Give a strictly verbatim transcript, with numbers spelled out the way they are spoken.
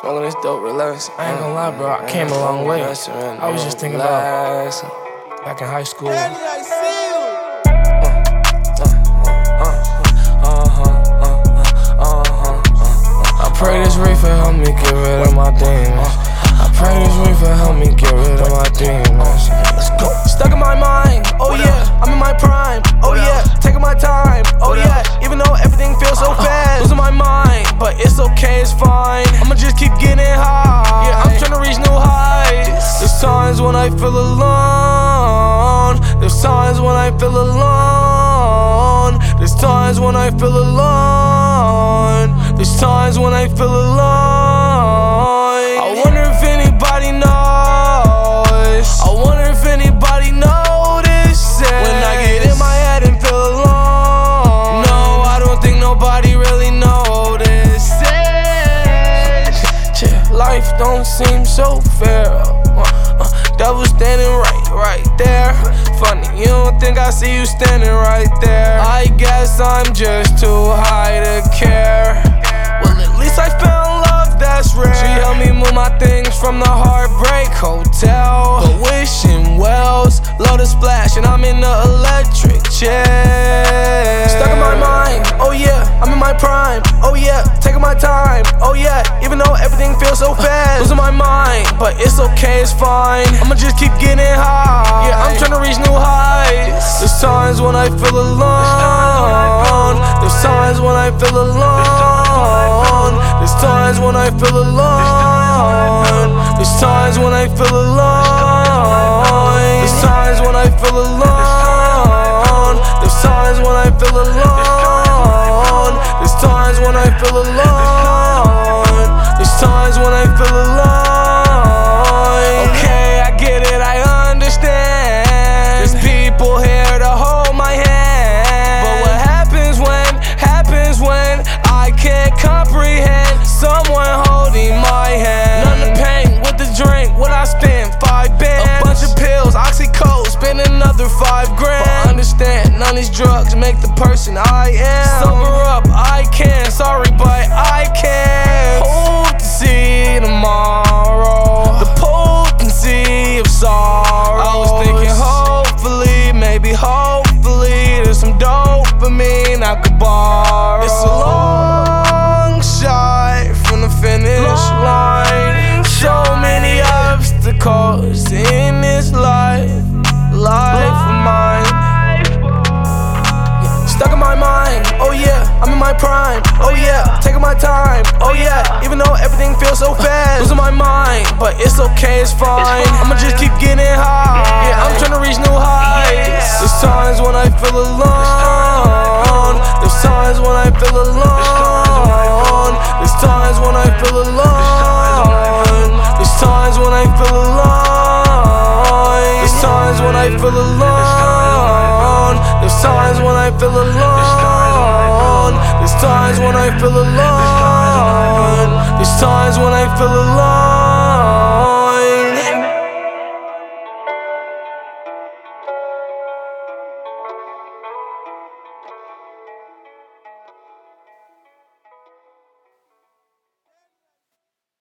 Smoking this dope, relax. I ain't gonna lie, bro, I came a long way. I was just thinking about back in high school. I pray this reefer help me get rid of my demons. I pray this reefer help me get rid of my demons. Let's go. Stuck in my mind, oh yeah, I'm in my prime, oh yeah, taking my time, oh yeah, even though everything feels so fast. Losing my mind, but it's okay, it's fine. I'ma just keep getting high. Yeah, I'm tryna reach new heights. There's times when I feel alone. There's times when I feel alone. There's times when I feel alone. There's times when I feel alone. I wonder if anybody knows. I wonder if anybody notices when I get in my head and feel alone. No, I don't think nobody really notices. Life don't seem so fair. uh, uh, Devil standing right, right there. Funny, you don't think I see you standing right there. I guess I'm just too high to care. Well, at least I found love that's rare. She helped me move my things from the Heartbreak Hotel. But wishing wells, love to splash, and I'm in the electric chair. Stuck in my mind, oh yeah, I'm in my prime, oh yeah, taking my time, oh yeah, even though everything feels so fast. Losing my mind, but it's okay, it's fine. I'ma just keep getting high. Yeah, I'm tryna reach new heights. There's times when I feel alone. There's times when I feel alone. There's times when I feel alone. There's times when I feel alone. There's times when I feel alone. There's times when I feel alone. There's times when I feel alone. There's times when I feel alone. Okay, I get it, I understand. There's people here to hold my hand. But what happens when, happens when I can't comprehend someone holding my hand? None of pain with the drink, what I spend, five bands. A bunch of pills, oxycodone, spend another five grand. But understand, none of these drugs make the person I am. Sober up, I can, sorry but I can't. Hope to see tomorrow, the potency of sorrow. I was thinking hopefully, maybe hopefully there's some dopamine I could borrow. It's a long shot from the finish line. So many obstacles in this life, life of mine. Stuck in my mind, oh yeah, I'm in my prime, oh yeah, taking my time, oh yeah, even though everything feels so fast. Losing my mind, but it's okay, it's fine. I'ma just keep getting high. Yeah, I'm tryna reach new heights. There's times when I feel alone. There's times when I feel alone. There's times when I feel alone. There's times when I feel alone. There's times when I feel alone. There's times when I feel alone. There's times when I feel alone. There's times when I feel alone.